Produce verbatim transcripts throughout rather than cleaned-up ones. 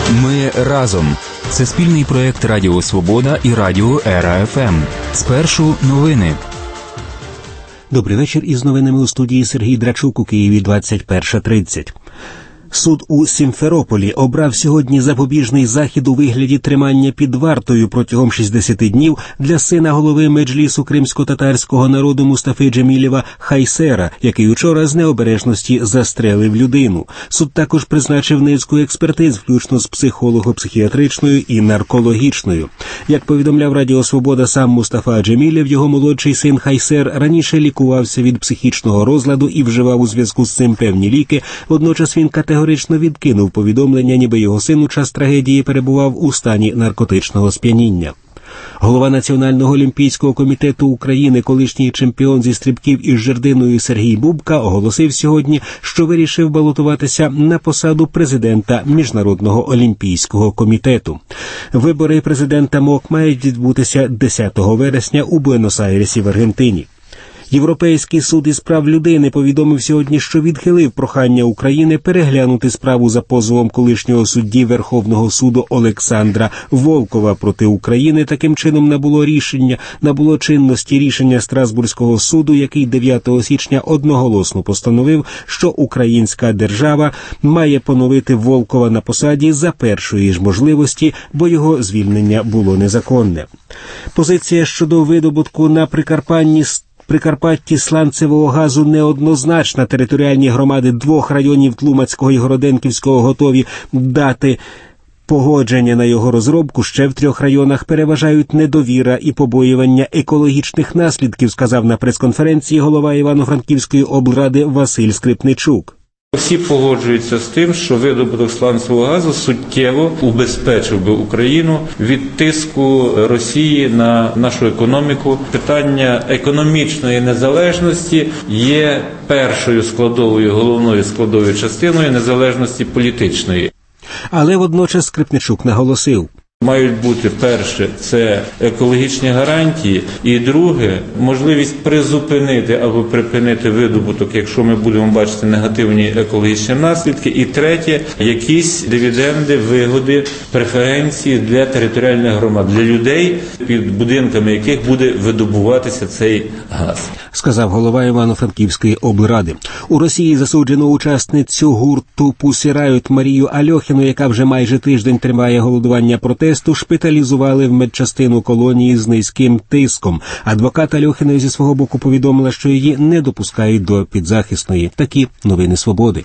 Ми разом. Це спільний проєкт Радіо Свобода і Радіо Ера еф ем. Спершу новини. Добрий вечір. Із новинами у студії Сергій Драчук у Києві двадцять перша тридцять. Суд у Сімферополі обрав сьогодні запобіжний захід у вигляді тримання під вартою протягом шістдесят днів для сина голови Меджлісу кримсько-татарського народу Мустафи Джемілєва Хайсера, який учора з необережності застрелив людину. Суд також призначив низку експертиз, включно з психолого-психіатричною і наркологічною. Як повідомляв Радіо Свобода сам Мустафа Джемілєв, його молодший син Хайсер раніше лікувався від психічного розладу і вживав у зв'язку з цим певні ліки. Водночас він категорично Категорично відкинув повідомлення, ніби його син у час трагедії перебував у стані наркотичного сп'яніння. Голова Національного олімпійського комітету України, колишній чемпіон зі стрибків із жердиною Сергій Бубка, оголосив сьогодні, що вирішив балотуватися на посаду президента Міжнародного олімпійського комітету. Вибори президента МОК мають відбутися десятого вересня у Буенос-Айресі в Аргентині. Європейський суд із прав людини повідомив сьогодні, що відхилив прохання України переглянути справу за позовом колишнього судді Верховного суду Олександра Волкова проти України. Таким чином набуло рішення, набуло чинності рішення Страсбурзького суду, який дев'ятого січня одноголосно постановив, що українська держава має поновити Волкова на посаді за першої ж можливості, бо його звільнення було незаконне. Позиція щодо видобутку на Прикарпанні Прикарпатті сланцевого газу неоднозначна. Територіальні громади двох районів Тлумацького і Городенківського готові дати погодження на його розробку. Ще в трьох районах переважають недовіра і побоювання екологічних наслідків, сказав на прес-конференції голова Івано-Франківської облради Василь Скрипничук. Всі погоджуються з тим, що видобуток сланцевого газу суттєво убезпечив би Україну від тиску Росії на нашу економіку. Питання економічної незалежності є першою складовою, головною складовою частиною незалежності політичної. Але водночас Скрипничук наголосив: мають бути, перше, це екологічні гарантії, і друге, можливість призупинити або припинити видобуток, якщо ми будемо бачити негативні екологічні наслідки, і третє, якісь дивіденди, вигоди, преференції для територіальних громад, для людей, під будинками яких буде видобуватися цей газ. Сказав голова Івано-Франківської облради. У Росії засуджено учасницю гурту Pussy Riot Марію Альохіну, яка вже майже тиждень тримає голодування протесту, шпиталізували в медчастину колонії з низьким тиском. Адвокат Альохіної зі свого боку повідомила, що її не допускають до підзахисної. Такі новини свободи.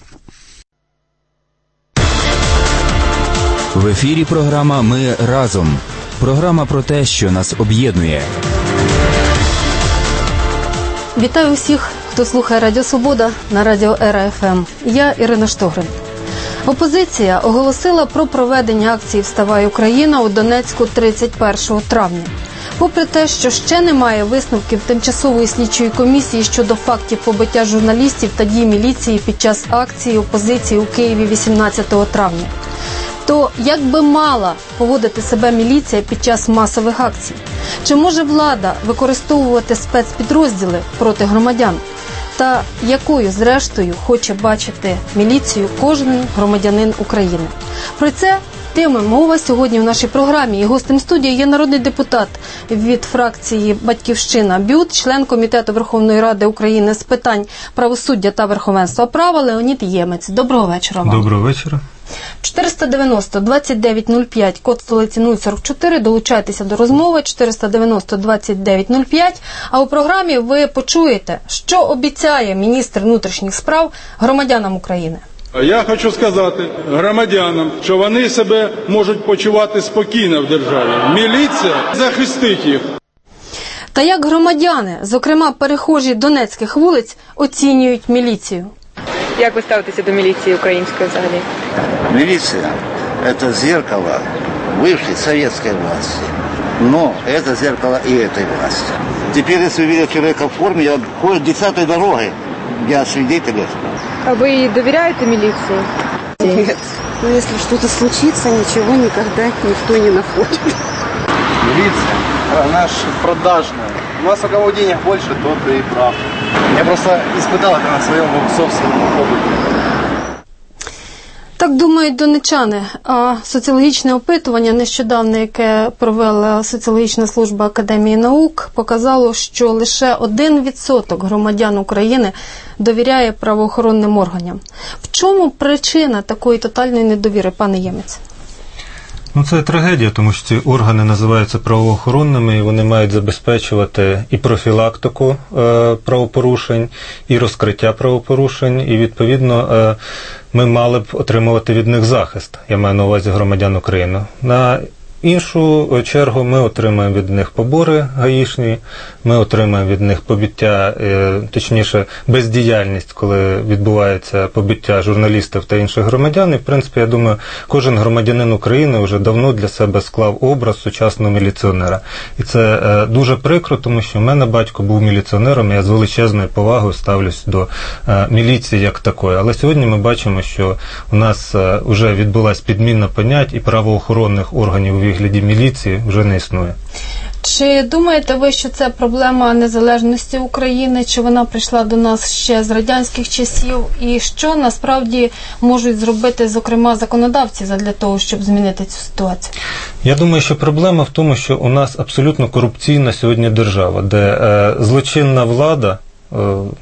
В ефірі програма «Ми разом». Програма про те, що нас об'єднує. Вітаю усіх, хто слухає Радіо Свобода на Радіо Ера еф ем. Я Ірина Штогрин. Опозиція оголосила про проведення акції «Вставай, Україна» у Донецьку тридцять першого травня. Попри те, що ще немає висновків тимчасової слідчої комісії щодо фактів побиття журналістів та дій міліції під час акції опозиції у Києві вісімнадцятого травня. То як би мала поводити себе міліція під час масових акцій? Чи може влада використовувати спецпідрозділи проти громадян? Та якою, зрештою, хоче бачити міліцію кожен громадянин України? Про це тема мова сьогодні в нашій програмі. І гостем студії є народний депутат від фракції «Батьківщина» БЮТ, член Комітету Верховної Ради України з питань правосуддя та верховенства права Леонід Ємець. Доброго вечора вам. Доброго вечора. чотириста дев'яносто двадцять дев'ять нуль п'ять, код столиці нуль сорок чотири. Долучайтеся до розмови. чотириста дев'яносто двадцять дев'ять нуль п'ять. А у програмі ви почуєте, що обіцяє міністр внутрішніх справ громадянам України. Я хочу сказати громадянам, що вони себе можуть почувати спокійно в державі. Міліція захистить їх. Та як громадяни, зокрема перехожі донецьких вулиць, оцінюють міліцію? Як ви ставитеся до міліції української взагалі? Милиция – это зеркало бывшей советской власти. Но это зеркало и этой власти. Теперь, если увидят человека в форме, я ходят десятой дорогой, я свидетель. А вы доверяете милиции? Нет. Но если что-то случится, ничего никогда никто не находит. Милиция, она же продажная. У нас у кого денег больше, тот и прав. Я просто испытал это на своем собственном опыте. Так Як думають донечани? А соціологічне опитування нещодавно, яке провела соціологічна служба Академії наук, показало, що лише один відсоток громадян України довіряє правоохоронним органам. В чому причина такої тотальної недовіри, пане Ємець? Ну, це трагедія, тому що ці органи називаються правоохоронними, і вони мають забезпечувати і профілактику е, правопорушень, і розкриття правопорушень, і, відповідно, е, ми мали б отримувати від них захист, я маю на увазі громадян України. На іншу чергу ми отримаємо від них побори гаїшні, ми отримаємо від них побиття, точніше бездіяльність, коли відбувається побиття журналістів та інших громадян. І, в принципі, я думаю, кожен громадянин України вже давно для себе склав образ сучасного міліціонера. І це дуже прикро, тому що в мене батько був міліціонером, і я з величезною повагою ставлюсь до міліції як такої. Але сьогодні ми бачимо, що у нас вже відбулась підміна понять, і правоохоронних органів у вигляді міліції вже не існує. Чи думаєте ви, що це проблема незалежності України, чи вона прийшла до нас ще з радянських часів, і що насправді можуть зробити, зокрема, законодавці для того, щоб змінити цю ситуацію? Я думаю, що проблема в тому, що у нас абсолютно корупційна сьогодні держава, де е, злочинна влада е,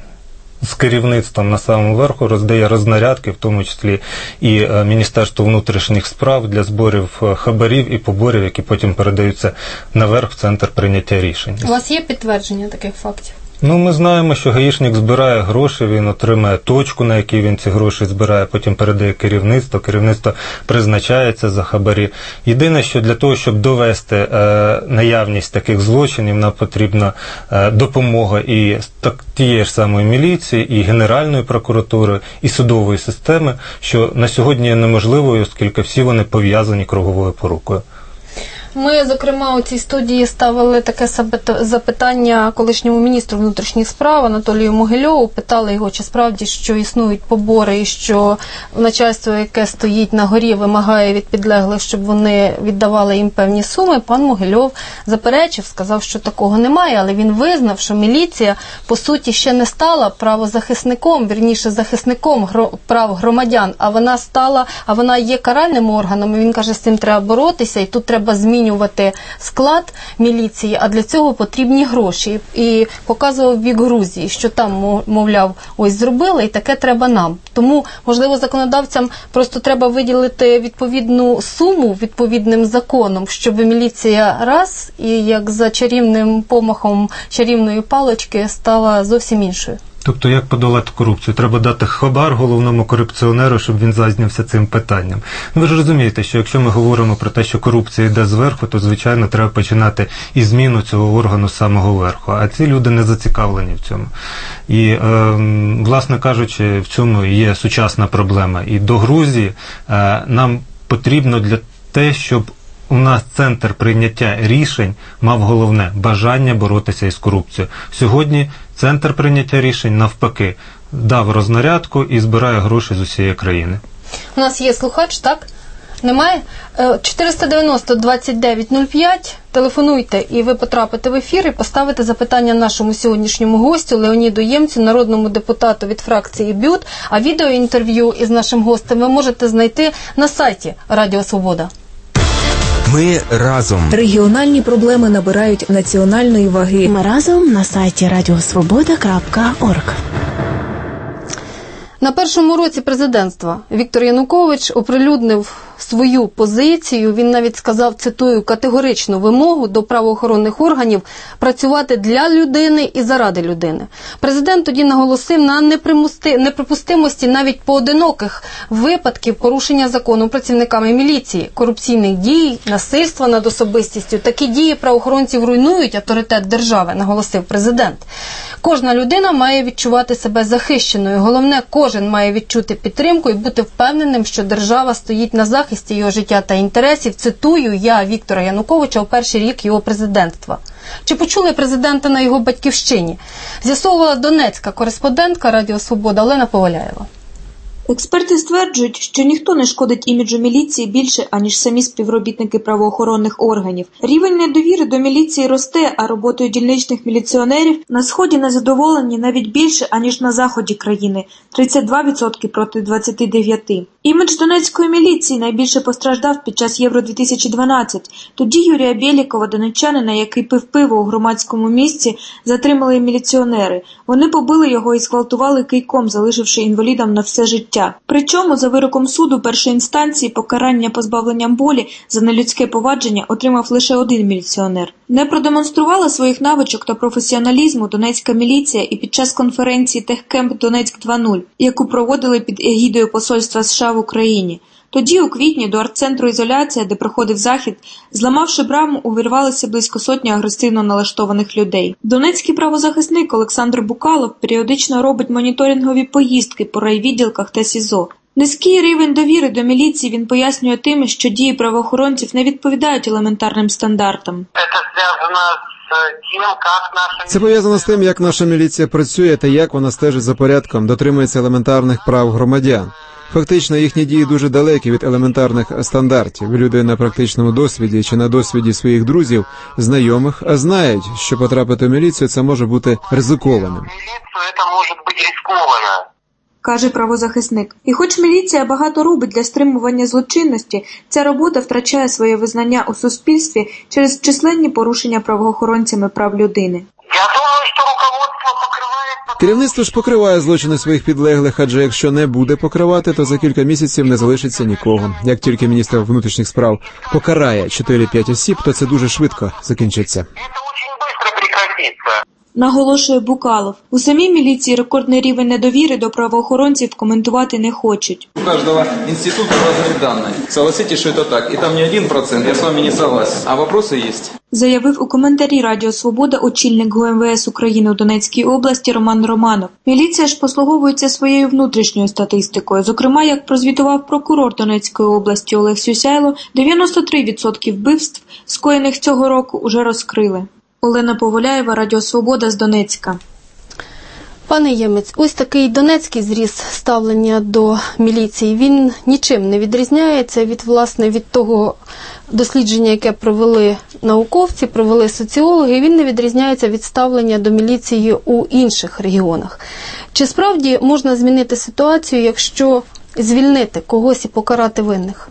з керівництвом на самому верху роздає рознарядки, в тому числі і Міністерство внутрішніх справ для зборів хабарів і поборів, які потім передаються наверх в центр прийняття рішень. У вас є підтвердження таких фактів? Ну, ми знаємо, що гаїшник збирає гроші, він отримає точку, на якій він ці гроші збирає, потім передає керівництво, керівництво призначається за хабарі. Єдине, що для того, щоб довести е, наявність таких злочинів, нам потрібна е, допомога і так, тієї ж самої міліції, і Генеральної прокуратури, і судової системи, що на сьогодні є неможливою, оскільки всі вони пов'язані круговою порукою. Ми, зокрема, у цій студії ставили таке запитання колишньому міністру внутрішніх справ Анатолію Могильову. Питали його, чи справді, що існують побори і що начальство, яке стоїть на горі, вимагає від підлеглих, щоб вони віддавали їм певні суми. Пан Могильов заперечив, сказав, що такого немає, але він визнав, що міліція, по суті, ще не стала правозахисником, вірніше, захисником прав громадян, а вона стала, а вона є каральним органом, і він каже, з цим треба боротися, і тут треба змінювати змінювати склад міліції, а для цього потрібні гроші. І показував бік Грузії, що там, мовляв, ось зробили, і таке треба нам. Тому, можливо, законодавцям просто треба виділити відповідну суму відповідним законом, щоб міліція раз і як за чарівним помахом чарівної палички стала зовсім іншою. Тобто, як подолати корупцію? Треба дати хабар головному корупціонеру, щоб він зайнявся цим питанням. Ну, ви ж розумієте, що якщо ми говоримо про те, що корупція йде зверху, то, звичайно, треба починати і зміну цього органу з самого верху. А ці люди не зацікавлені в цьому. І, е, власне кажучи, в цьому є сучасна проблема. І до Грузії е, нам потрібно для те, щоб у нас центр прийняття рішень мав головне – бажання боротися із корупцією. Сьогодні центр прийняття рішень, навпаки, дав рознарядку і збирає гроші з усієї країни. У нас є слухач, так? Немає? чотириста дев'яносто двадцять дев'ять нуль п'ять. Телефонуйте, і ви потрапите в ефір і поставите запитання нашому сьогоднішньому гостю Леоніду Ємцю, народному депутату від фракції БЮТ. А відеоінтерв'ю із нашим гостем ви можете знайти на сайті Радіо Свобода. Ми разом. Регіональні проблеми набирають національної ваги. Ми разом на сайті радіосвобода крапка орг. На першому році президентства Віктор Янукович оприлюднив свою позицію. Він навіть сказав, цитую, категоричну вимогу до правоохоронних органів працювати для людини і заради людини. Президент тоді наголосив на неприпустимості навіть поодиноких випадків порушення закону працівниками міліції, корупційних дій, насильства над особистістю. Такі дії правоохоронців руйнують авторитет держави, наголосив президент. Кожна людина має відчувати себе захищеною. Головне, кожен має відчути підтримку і бути впевненим, що держава стоїть на захисті його життя та інтересів. Цитую я Віктора Януковича у перший рік його президентства. Чи почули президента на його батьківщині? З'ясовувала донецька кореспондентка Радіо Свобода Олена Поваляєва. Експерти стверджують, що ніхто не шкодить іміджу міліції більше, аніж самі співробітники правоохоронних органів. Рівень недовіри до міліції росте, а роботою дільничних міліціонерів на Сході незадоволені навіть більше, аніж на Заході країни – тридцять два відсотки проти двадцять дев'ять відсотків. Імідж донецької міліції найбільше постраждав під час Євро дві тисячі дванадцять. Тоді Юрія Бєлікова, донеччанина, який пив пиво у громадському місці, затримали міліціонери. Вони побили його і зґвалтували кийком, залишивши інвалідом на все життя. Причому, за вироком суду першої інстанції, покарання позбавленням волі за нелюдське повадження отримав лише один міліціонер. Не продемонструвала своїх навичок та професіоналізму донецька міліція і під час конференції «Техкемп Донецьк два нуль», яку проводили під егідою посольства США в Україні. Тоді, у квітні, до арт-центру «Ізоляція», де проходив захід, зламавши браму, увірвалися близько сотні агресивно налаштованих людей. Донецький правозахисник Олександр Букалов періодично робить моніторингові поїздки по райвідділках та СІЗО. Низький рівень довіри до міліції він пояснює тим, що дії правоохоронців не відповідають елементарним стандартам. Це пов'язано з тим, як наша міліція працює та як вона стежить за порядком, дотримується елементарних прав громадян. Фактично, їхні дії дуже далекі від елементарних стандартів. Люди на практичному досвіді чи на досвіді своїх друзів, знайомих, а знають, що потрапити в міліцію – це може бути ризикованим. Каже правозахисник. І хоч міліція багато робить для стримування злочинності, ця робота втрачає своє визнання у суспільстві через численні порушення правоохоронцями прав людини. Керівництво ж покриває злочини своїх підлеглих, адже якщо не буде покривати, то за кілька місяців не залишиться нікого. Як тільки міністр внутрішніх справ покарає чотири-п'ять осіб, то це дуже швидко закінчиться. Наголошує Букалов. У самій міліції рекордний рівень недовіри до правоохоронців коментувати не хочуть. У кожного інституту різні дані. Согласитесь, що це так. І там не один процент, я з вами не согласен. А вопроси є. Заявив у коментарі Радіо Свобода очільник ГУМВС України у Донецькій області Роман Романов. Міліція ж послуговується своєю внутрішньою статистикою. Зокрема, як прозвітував прокурор Донецької області Олег Сюсяйло, дев'яносто три відсотки вбивств, скоєних цього року, уже розкрили. Олена Поволяєва, Радіо Свобода з Донецька. Пане Ємець, ось такий донецький зріз ставлення до міліції, він нічим не відрізняється від, власне, від того дослідження, яке провели науковці, провели соціологи, він не відрізняється від ставлення до міліції у інших регіонах. Чи справді можна змінити ситуацію, якщо звільнити когось і покарати винних?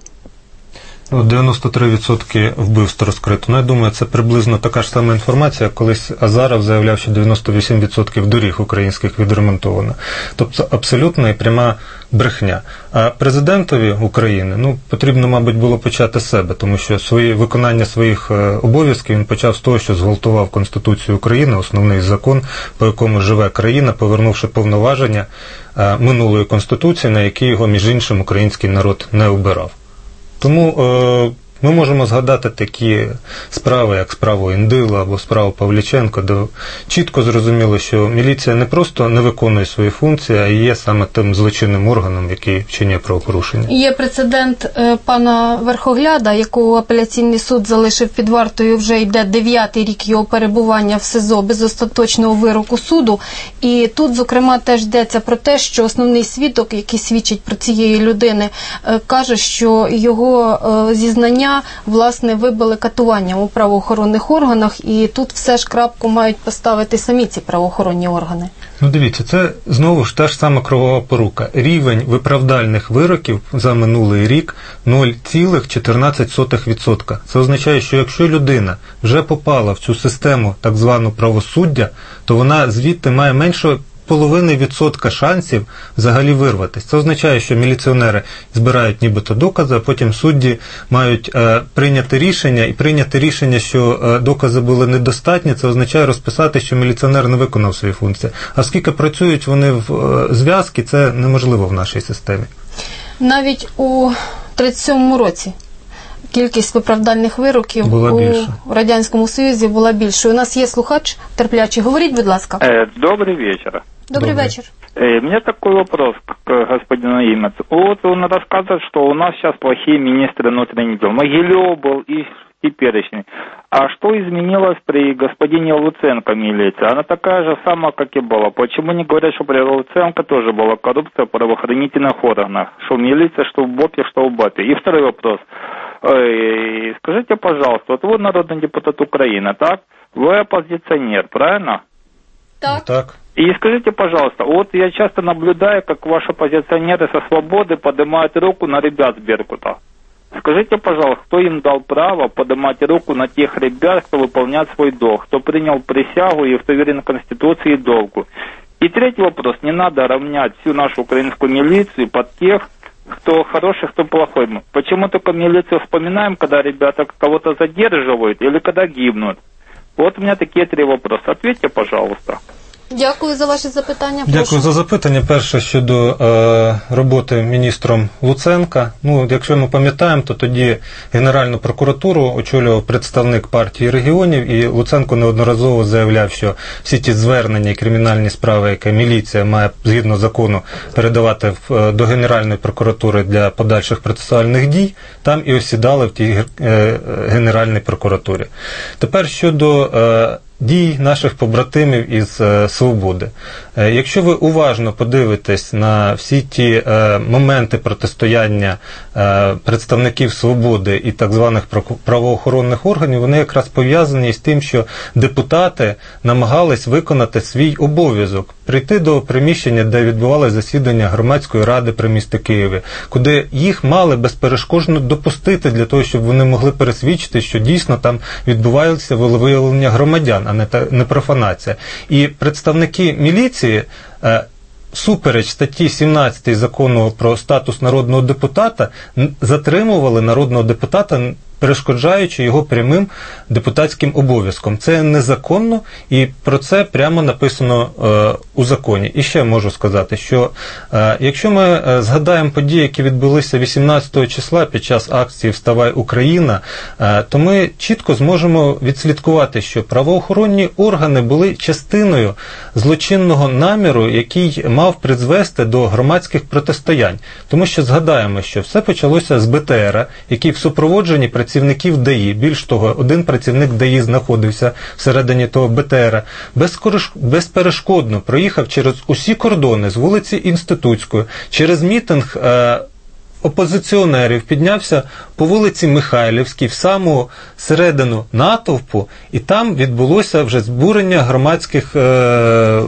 дев'яносто три відсотки вбивств розкрито. Ну, я думаю, це приблизно така ж сама інформація, колись Азаров заявляв, що дев'яносто вісім відсотків доріг українських відремонтовано. Тобто абсолютна і пряма брехня. А президентові України, ну, потрібно, мабуть, було почати з себе, тому що свої, виконання своїх обов'язків він почав з того, що зґвалтував Конституцію України, основний закон, по якому живе країна, повернувши повноваження минулої Конституції, на які його, між іншим, український народ не обирав. Тому е, ми можемо згадати такі справи, як справу Індила або справу Павліченко, де чітко зрозуміло, що міліція не просто не виконує свої функції, а і є саме тим злочинним органом, який вчиняє правопорушення. Є прецедент е, пана Верхогляда, якого апеляційний суд залишив під вартою, вже йде дев'ятий рік його перебування в СИЗО без остаточного вироку суду. І тут, зокрема, теж йдеться про те, що основний свідок, який свідчить про цієї людини, е, каже, що його е, зізнання власне, вибили катуванням у правоохоронних органах, і тут все ж крапку мають поставити самі ці правоохоронні органи. Ну, дивіться, це знову ж та ж сама кровава порука. Рівень виправдальних вироків за минулий рік нуль цілих чотирнадцять сотих відсотка. Це означає, що якщо людина вже попала в цю систему так звану правосуддя, то вона звідти має менше половини відсотка шансів взагалі вирватися. Це означає, що міліціонери збирають нібито докази, а потім судді мають е, прийняти рішення, і прийняти рішення, що е, докази були недостатні, це означає розписати, що міліціонер не виконав свої функції. А оскільки працюють вони в е, зв'язки, це неможливо в нашій системі. Навіть у тридцять сьомому році кількість виправдальних вироків була у більше. Радянському Союзі була більшою. У нас є слухач терплячий. Говоріть, будь ласка. Добрый вечер. Добрый вечер. У меня такой вопрос к господину Имецу. Вот он рассказывает, что у нас сейчас плохие министры внутренних дел. Могилев был и теперешний. А что изменилось при господине Луценко милиция? Она такая же самая, как и была. Почему не говорят, что при Луценко тоже была коррупция в правоохранительных органах? Что в милиции, что в БОПе, что в БАПе. И второй вопрос. Скажите, пожалуйста, вот вы народный депутат Украины, так? Вы оппозиционер, правильно? Так. Так. И скажите, пожалуйста, вот я часто наблюдаю, как ваши оппозиционеры со свободы поднимают руку на ребят с Беркута. Скажите, пожалуйста, кто им дал право поднимать руку на тех ребят, кто выполняет свой долг, кто принял присягу и кто верен Конституции и долгу? И третий вопрос. Не надо равнять всю нашу украинскую милицию под тех, кто хороший, кто плохой. Почему только милицию вспоминаем, когда ребята кого-то задерживают или когда гибнут? Вот у меня такие три вопроса. Ответьте, пожалуйста. Дякую за ваші запитання. Дякую Прошу. за запитання. Перше щодо е, роботи міністром Луценка. Ну, якщо ми пам'ятаємо, то тоді Генеральну прокуратуру очолював представник партії регіонів, і Луценко неодноразово заявляв, що всі ті звернення і кримінальні справи, які міліція має згідно закону передавати в, до Генеральної прокуратури для подальших процесуальних дій, там і осідали в тій е, Генеральній прокуратурі. Тепер щодо е, дій наших побратимів із е, «Свободи». Е, якщо ви уважно подивитесь на всі ті е, моменти протистояння е, представників «Свободи» і так званих правоохоронних органів, вони якраз пов'язані з тим, що депутати намагались виконати свій обов'язок, прийти до приміщення, де відбувалося засідання громадської ради при місті Києві, куди їх мали безперешкодно допустити для того, щоб вони могли пересвідчити, що дійсно там відбувалося волевиявлення громадян, а не, та, не профанація. І представники міліції, е, супереч статті сімнадцятої закону про статус народного депутата, затримували народного депутата, перешкоджаючи його прямим депутатським обов'язком. Це незаконно, і про це прямо написано е, у законі. І ще можу сказати, що е, якщо ми е, згадаємо події, які відбулися вісімнадцятого числа під час акції «Вставай, Україна», е, то ми чітко зможемо відслідкувати, що правоохоронні органи були частиною злочинного наміру, який мав призвести до громадських протистоянь. Тому що згадаємо, що все почалося з БТРа, який в супроводженні працівників ДАІ, більш того, один працівник ДАІ знаходився всередині того БТРа, безперешкодно проїхав через усі кордони з вулиці Інститутської, через мітинг е, опозиціонерів, піднявся по вулиці Михайлівській в саму середину натовпу, і там відбулося вже збурення громадських е,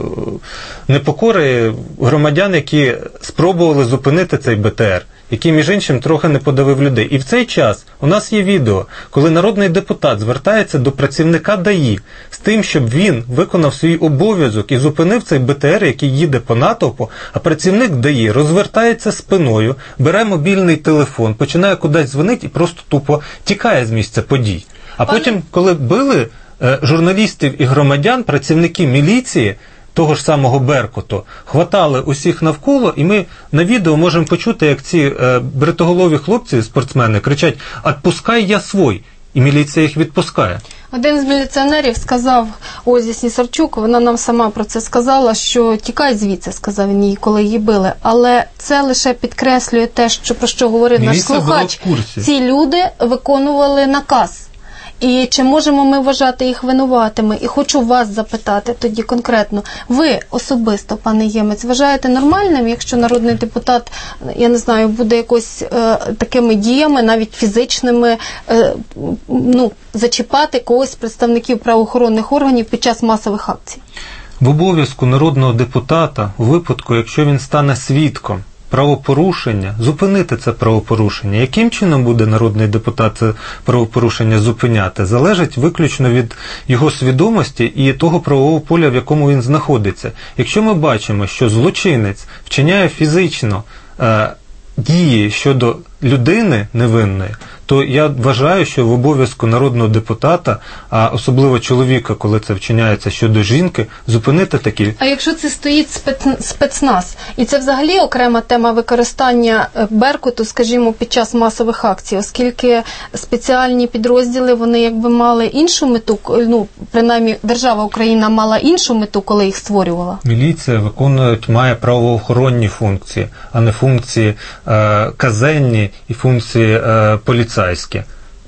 непокори громадян, які спробували зупинити цей БТР, який, між іншим, трохи не подавив людей. І в цей час у нас є відео, коли народний депутат звертається до працівника ДАІ з тим, щоб він виконав свій обов'язок і зупинив цей БТР, який їде по натовпу, а працівник ДАІ розвертається спиною, бере мобільний телефон, починає кудись дзвонити і просто тупо тікає з місця подій. А потім, коли били е, журналістів і громадян, працівники міліції, того ж самого Беркуту, хватали усіх навколо, і ми на відео можемо почути, як ці е, бритоголові хлопці, спортсмени, кричать «Отпускай, я свой!» І міліція їх відпускає. Один з міліціонерів сказав Ользі Снісарчук, вона нам сама про це сказала, що тікай звідси, сказав він їй, коли її били. Але це лише підкреслює те, що, про що говорив міліція наш слухач. Ці люди виконували наказ. І чи можемо ми вважати їх винуватими? І хочу вас запитати тоді конкретно. Ви особисто, пане Ємець, вважаєте нормальним, якщо народний депутат, я не знаю, буде якось е, такими діями, навіть фізичними, е, ну, зачіпати когось з представників правоохоронних органів під час масових акцій? В обов'язку народного депутата, у випадку, якщо він стане свідком правопорушення, зупинити це правопорушення. Яким чином буде народний депутат це правопорушення зупиняти, залежить виключно від його свідомості і того правового поля, в якому він знаходиться. Якщо ми бачимо, що злочинець вчиняє фізично е, дії щодо людини невинної, то я вважаю, що в обов'язку народного депутата, а особливо чоловіка, коли це вчиняється щодо жінки, зупинити такі. А якщо це стоїть спецназ, і це взагалі окрема тема використання Беркуту, скажімо, під час масових акцій, оскільки спеціальні підрозділи, вони якби мали іншу мету, ну, принаймні держава Україна мала іншу мету, коли їх створювала? Міліція виконує, має правоохоронні функції, а не функції е, казенні і функції е, поліцейські.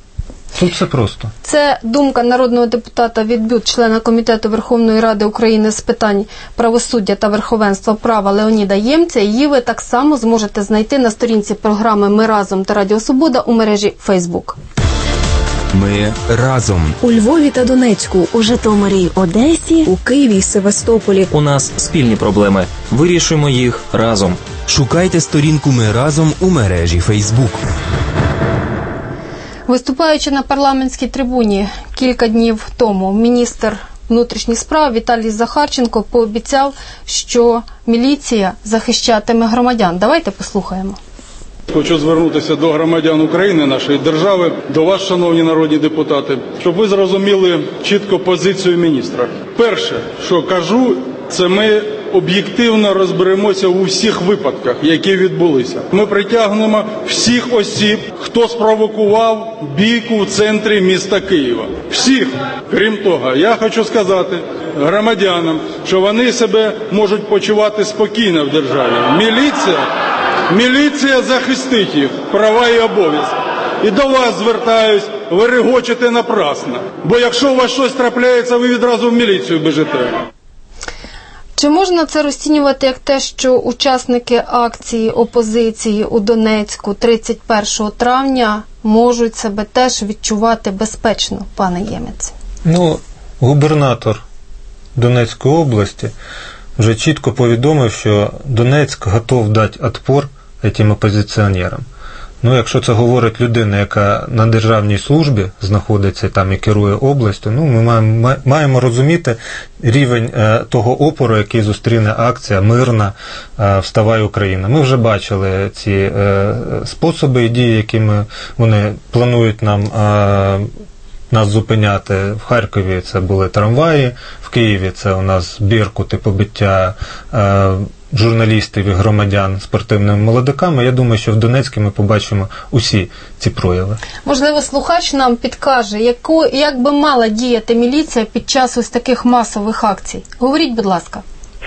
Тут все просто. Це думка народного депутата від БЮТ, члена Комітету Верховної Ради України з питань правосуддя та верховенства права Леоніда Ємця. Її ви так само зможете знайти на сторінці програми «Ми разом» та Радіо Свобода у мережі Facebook. Ми разом. У Львові та Донецьку, у Житомирі й Одесі, у Києві й Севастополі. У нас спільні проблеми. Вирішуємо їх разом. Шукайте сторінку «Ми разом» у мережі Фейсбук. Виступаючи на парламентській трибуні кілька днів тому, міністр внутрішніх справ Віталій Захарченко пообіцяв, що міліція захищатиме громадян. Давайте послухаємо. Хочу звернутися до громадян України, нашої держави, до вас, шановні народні депутати, щоб ви зрозуміли чітко позицію міністра. Перше, що кажу, це ми об'єктивно розберемося у всіх випадках, які відбулися. Ми притягнемо всіх осіб, хто спровокував бійку в центрі міста Києва. Всіх. Крім того, я хочу сказати громадянам, що вони себе можуть почувати спокійно в державі. Міліція, міліція захистить їх, права і обов'язки. І до вас звертаюсь, ви регочете напрасно. Бо якщо у вас щось трапляється, ви відразу в міліцію біжите. Чи можна це розцінювати як те, що учасники акції опозиції у Донецьку тридцять першого травня можуть себе теж відчувати безпечно, пане Ємець? Ну, губернатор Донецької області вже чітко повідомив, що Донецьк готов дати відпор цим опозиціонерам. Ну, якщо це говорить людина, яка на державній службі знаходиться там і керує областю, ну, ми маємо, маємо розуміти рівень е, того опору, який зустріне акція мирна е, «Вставай, Україна». Ми вже бачили ці е, способи і дії, якими вони планують нам е, нас зупиняти. В Харкові це були трамваї, в Києві це у нас Беркут і побиття е, журналістів і громадян спортивними молодиками. Я думаю, що в Донецьку ми побачимо усі ці прояви. Можливо, слухач нам підкаже, яку, як би мала діяти міліція під час ось таких масових акцій. Говоріть, будь ласка.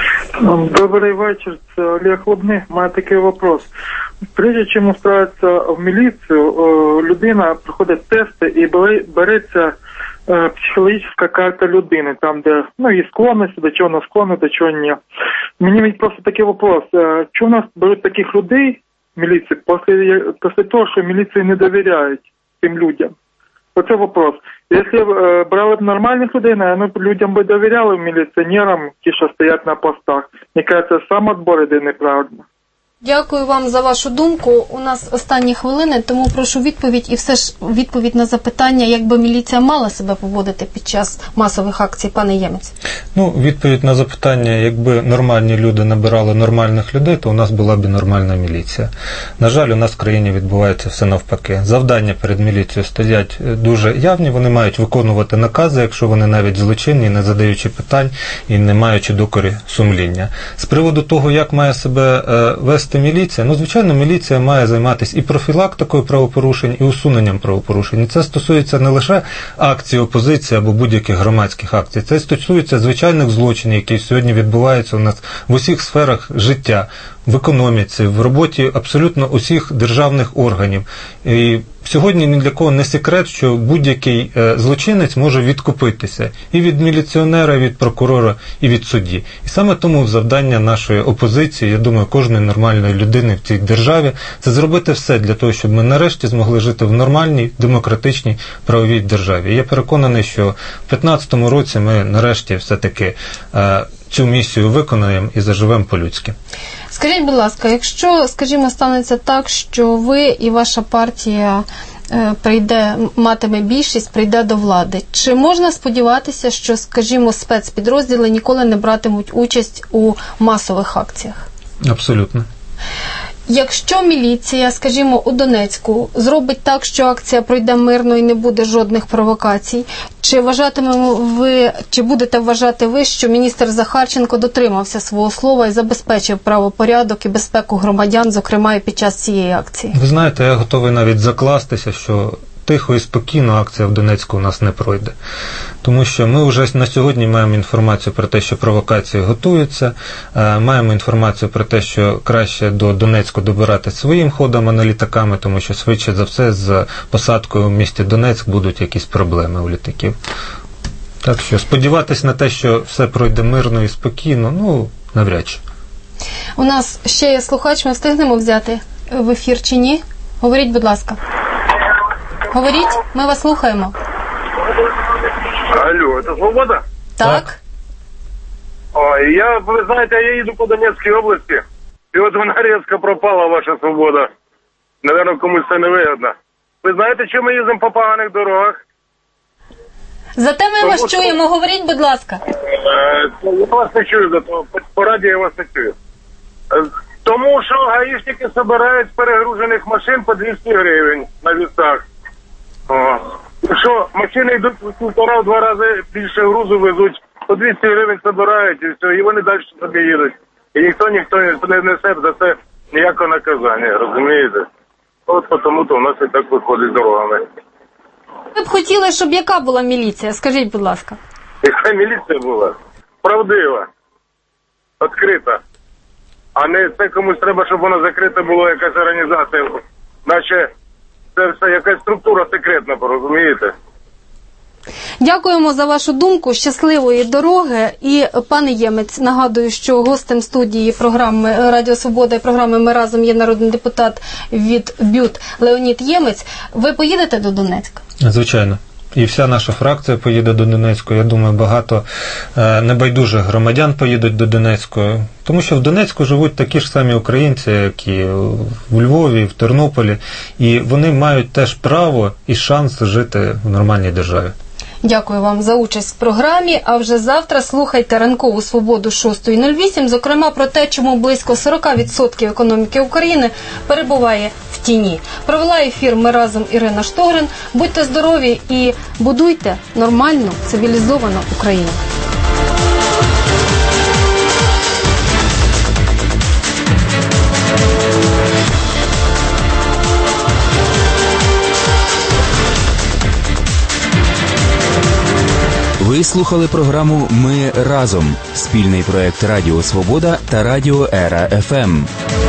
Добрий вечір, це Олег Лобних. Маю такий вопрос. Прежде чим устроїтися в міліцію, людина проходить тести і береться психологічна карта людини, там, де, ну, є склонності, до чого вона склонна, до чого ні. Мені просто такий вопрос. Чому у нас беруть таких людей в міліції після, після того, що міліції не довіряють цим людям? Оце вопрос. Якщо брали б нормальних людей, ну, людям би довіряли, міліціонерам, ті, що стоять на постах. Мені кажеться, сам відбор іде неправильно. Дякую вам за вашу думку. У нас останні хвилини, тому прошу відповідь і все ж відповідь на запитання, як би міліція мала себе поводити під час масових акцій, пане Ємець. Ну, відповідь на запитання, якби нормальні люди набирали нормальних людей, то у нас була б і нормальна міліція. На жаль, у нас в країні відбувається все навпаки. Завдання перед міліцією стоять дуже явні, вони мають виконувати накази, якщо вони навіть злочинні, не задаючи питань і не маючи докорі сумління. З приводу того, як має себе вести міліція, ну, звичайно, міліція має займатися і профілактикою правопорушень, і усуненням правопорушень. І це стосується не лише акцій опозиції або будь-яких громадських акцій, це стосується звичайних злочинів, які сьогодні відбуваються у нас в усіх сферах життя, в економіці, в роботі абсолютно усіх державних органів. І сьогодні ні для кого не секрет, що будь-який злочинець може відкупитися і від міліціонера, і від прокурора, і від судді. І саме тому завдання нашої опозиції, я думаю, кожної нормальної людини в цій державі, це зробити все для того, щоб ми нарешті змогли жити в нормальній, демократичній, правовій державі. І я переконаний, що в дві тисячі п'ятнадцятому році ми нарешті все-таки цю місію виконаємо і заживемо по-людськи. Скажіть, будь ласка, якщо, скажімо, станеться так, що ви і ваша партія е, прийде, матиме більшість, прийде до влади, чи можна сподіватися, що, скажімо, спецпідрозділи ніколи не братимуть участь у масових акціях? Абсолютно. Якщо міліція, скажімо, у Донецьку зробить так, що акція пройде мирно і не буде жодних провокацій, чи вважатимемо ви, чи будете вважати ви, що міністр Захарченко дотримався свого слова і забезпечив правопорядок і безпеку громадян, зокрема і під час цієї акції? Ви знаєте, я готовий навіть закластися, що тихо і спокійно акція в Донецьку у нас не пройде. Тому що ми вже на сьогодні маємо інформацію про те, що провокації готуються, маємо інформацію про те, що краще до Донецьку добирати своїм ходом, а не літаками, тому що швидше за все з посадкою в місті Донецьк будуть якісь проблеми у літаків. Так що сподіватись на те, що все пройде мирно і спокійно, ну, навряд чи. У нас ще є слухач, ми встигнемо взяти в ефір чи ні? Говоріть, будь ласка. Говоріть, ми вас слухаємо. Алло, це «Свобода»? Так. Ой, я, ви знаєте, я їду по Донецькій області, і от вона різко пропала, ваша «Свобода». Наверно, комусь це не вигідно. Ви знаєте, чому ми їздимо по поганих дорогах? Зате ми Тому вас що... чуємо, говоріть, будь ласка. Е, я вас не чую, зато по, по радіо я вас не чую. Е, тому що гаїшники збирають з перегружених машин по двісті гривень на вісах. О. Що, машини йдуть в півтора-два рази більше грузу везуть, по двісті гривень збирають і все, і вони далі собі їдуть. І ніхто, ніхто не несе за це ніякого наказання, розумієте? От тому-то у нас і так виходить з дорогами. Ви б хотіли, щоб яка була міліція? Скажіть, будь ласка. Яка міліція була? Правдива. Відкрита. А не це комусь треба, щоб вона закрита була, якась організація. Наче це все якась структура секретна, розумієте? Дякуємо за вашу думку. Щасливої дороги. І, пане Ємець, нагадую, що гостем студії програми «Радіо Свобода» і програми «Ми разом» є народний депутат від БЮТ Леонід Ємець. Ви поїдете до Донецька? Звичайно. І вся наша фракція поїде до Донецька. Я думаю, багато е, небайдужих громадян поїдуть до Донецька. Тому що в Донецьку живуть такі ж самі українці, як і в Львові, в Тернополі. І вони мають теж право і шанс жити в нормальній державі. Дякую вам за участь в програмі, а вже завтра слухайте «Ранкову свободу» шостої нуль вісім, зокрема про те, чому близько сорок відсотків економіки України перебуває в тіні. Провела ефір «Ми разом» Ірина Штогрин. Будьте здорові і будуйте нормальну, цивілізовану Україну. Ви слухали програму «Ми разом» – спільний проект Радіо Свобода та Радіо Ера еф ем.